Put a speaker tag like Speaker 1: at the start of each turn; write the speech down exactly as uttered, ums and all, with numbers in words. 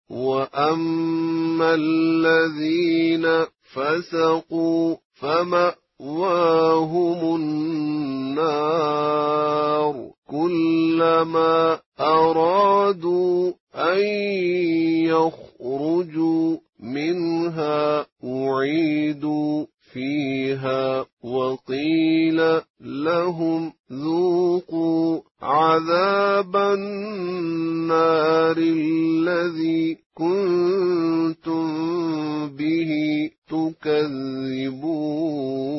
Speaker 1: وأما الذين فسقوا فمأواهم النار كلما أرادوا أن يخرجوا منها أعيدوا فيها وقيل لهم ذوقوا عذاب النار الذي كنتم به تكذبون.